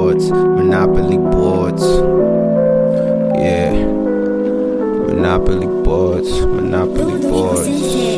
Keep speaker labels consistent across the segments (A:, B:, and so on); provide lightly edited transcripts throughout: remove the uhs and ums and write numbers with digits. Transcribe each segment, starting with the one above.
A: boards, Monopoly boards. Yeah, Monopoly boards, Monopoly boards.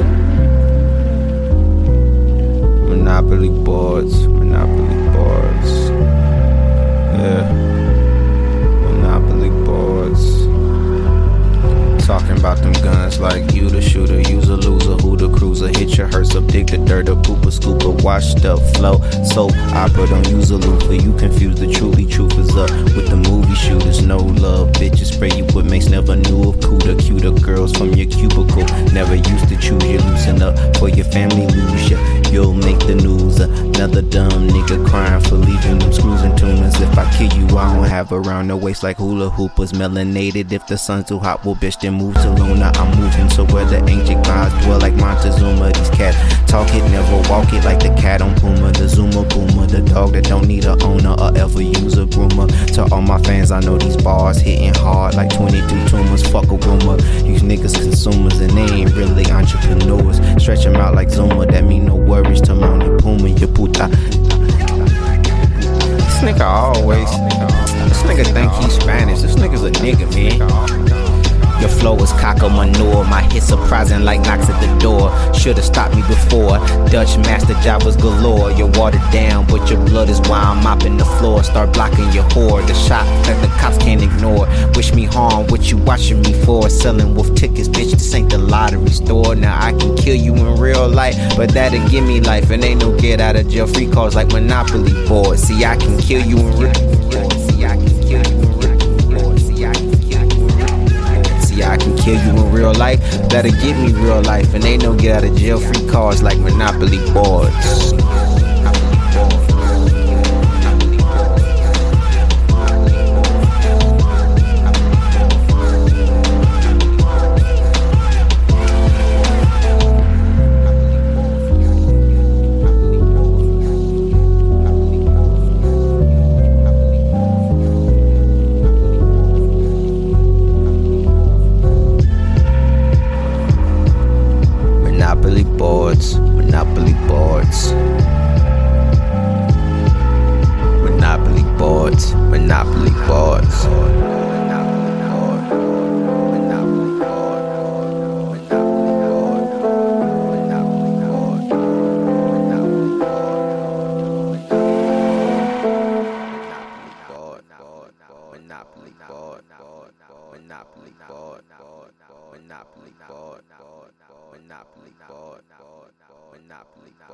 A: Monopoly boards, Monopoly boards. Yeah, Monopoly boards. Talking about them guns like you the shooter, use a loser, who the cruiser, hit your hearse up, dig the dirt up, pooper, scooper, washed up, flow, soap, opera, don't use a loofah, you confuse the truly truthers up with the movie shooters, no love, bitches spray you with mace, never knew of cuter girls from your cubicle, never used to choose you, loosen up for your family lose ya, you'll make the news, another dumb nigga crying for leaving them screws and tumors, if I kill you I don't have around the waist like hula hoopers, melanated, if the sun's too hot, well bitch then move to Luna, I'm moving to where the ancient gods dwell like Montezuma. These cats talk it, never walk it like the cat on Puma, the Zuma Boomer, the dog that don't need a owner or ever use a groomer. To all my fans, I know these bars hitting hard like 22 tumors, fuck a rumor. These niggas consumers and they ain't really entrepreneurs. Stretch them out like Zuma, that mean no worries to Mount Puma, your puta. This nigga always, this nigga think he's Spanish, this nigga's a nigga, man. Your flow is caco manure, my hit surprising like knocks at the door. Should've stopped me before, Dutch master Javas galore. You're watered down, but your blood is why I'm mopping the floor. Start blocking your whore, the shot that the cops can't ignore. Wish me harm, what you watching me for? Selling wolf tickets, bitch, this ain't the lottery store. Now I can kill you in real life, but that'll give me life. And ain't no get out of jail free calls like Monopoly board. See, I can kill you in real life. See, I can kill you in real life. See, I can I can kill you in real life, that'll give me real life. And ain't no get out of jail free cards like Monopoly boards.